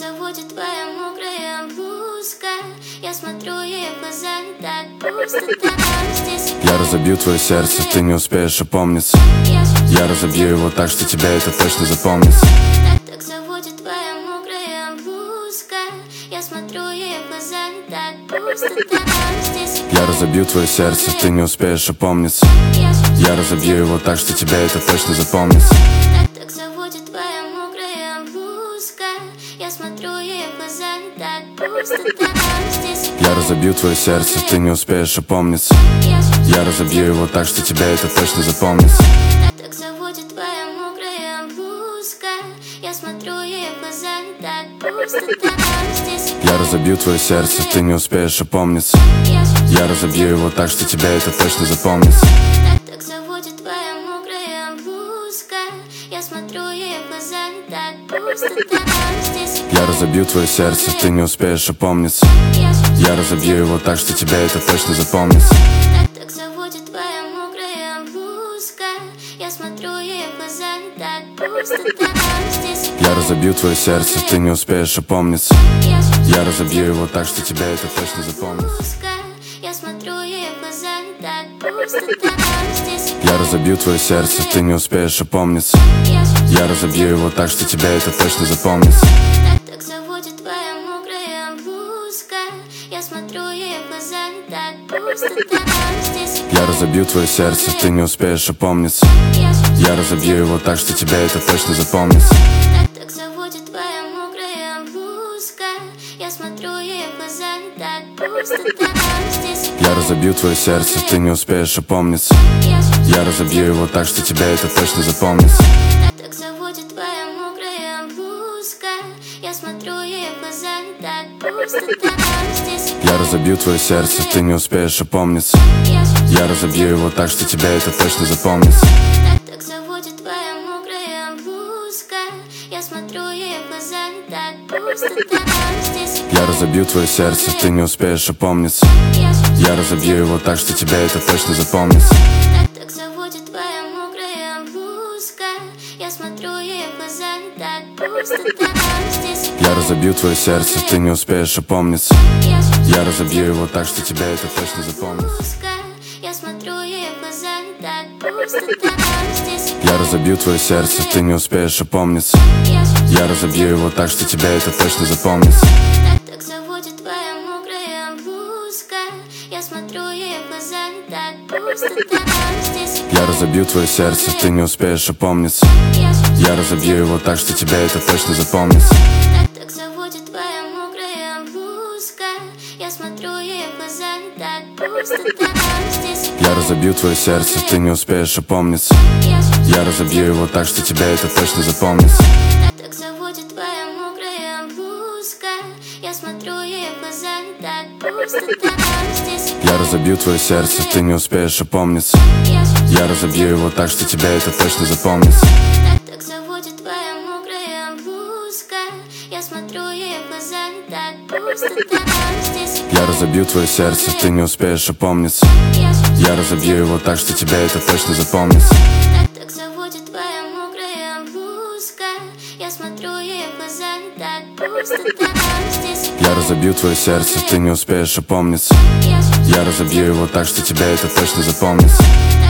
заводит твоя мокрая блузка. Я смотрю ей в глаза, так пусто там здесь. Я разобью твое сердце, ты не успеешь опомниться. Я разобью его так, что тебя это точно запомнится. Так заводит твоя мокрая блузка. Я смотрю ей в глаза, так пусто там здесь. Я разобью твое сердце, ты не успеешь опомниться. Я разобью его так, что тебя это точно запомнится. Так заводит твоя мокрая блузка. Я смотрю ей в глаза, так пусто там здесь. Я разобью твое сердце, ты не успеешь опомниться. Я разобью его так, что тебя это точно запомнится. Так заводит твоя мокрая блузка. Я смотрю ей в глаза, так пусто там здесь. Я разобью твое сердце, ты не успеешь опомниться. Я разобью его так, что тебя это точно запомнится. Так заводит твоя мокрая блузка. Я смотрю ей в глаза, так пусто там здесь. Я разобью твое сердце, ты не успеешь опомниться. Я разобью его так, что тебя это точно запомнится. Так заводит твоя мокрая блузка. Я смотрю ей в глаза, так пусто там здесь. Я разобью твое сердце, ты не успеешь опомниться. Я разобью его так, что тебя это точно запомнится. Я смотрю ей в глаза, так пусто там здесь. Я разобью твое сердце, ты не успеешь опомниться. Я разобью его так, что тебя это точно запомнится. Так заводит твоя мокрая блузка. Я смотрю ей в глаза, так пусто там здесь. Я разобью твое сердце, ты не успеешь опомниться. Я разобью его так, что тебя это точно запомнится. Так заводит твоя мокрая блузка. Я смотрю ей в глаза, так пусто там здесь. Я разобью твое сердце, ты не успеешь опомниться. Я разобью его так, что тебя это точно запомнится. Так заводит твоя мокрая блузка. Я смотрю ей в глаза, так пусто там здесь. Я разобью твое сердце, ты не успеешь опомниться. Я разобью его так, что тебя это точно запомнится. Так заводит твоя мокрая блузка. Я смотрю ей в глаза, так пусто там здесь. Я разобью твое сердце, ты не успеешь опомниться. Я разобью его так, что тебя это точно запомнится. Так заводит твоя мокрая блузка. Я смотрю ей в глаза, так пусто там здесь. Я разобью твое сердце, ты не успеешь опомниться. Я разобью его так, что тебя это точно запомнится. Я смотрю ей в глаза, так пусто там здесь. Я разобью твое сердце, ты не успеешь опомниться. Я разобью его так, что тебя это точно запомнится. Так заводит твоя мокрая блузка. Я смотрю ей в глаза, так пусто там здесь. Я разобью твое сердце, ты не успеешь опомниться. Я разобью его так, что тебя это точно запомнится. Так заводит твоя мокрая блузка. Я смотрю ей в глаза, так пусто там здесь. Я разобью твое сердце, ты не успеешь опомниться. Я разобью его так, что тебя это точно запомнится. Так заводит твоя мокрая блузка. Я смотрю ей в глаза, так пусто там здесь. Я разобью твое сердце, ты не успеешь опомниться. Я разобью его так, что тебя это точно запомнится. Так заводит твоя мокрая блузка. Я смотрю ей в глаза, так пусто там здесь. Я разобью твое сердце, ты не успеешь опомниться. Я разобью его так, что тебя это точно запомнится. Так заводит твоя мокрая блузка. Я смотрю ей в глаза, так пусто там здесь. Я разобью твое сердце, ты не успеешь опомниться. Я разобью его так, что тебя это точно запомнится.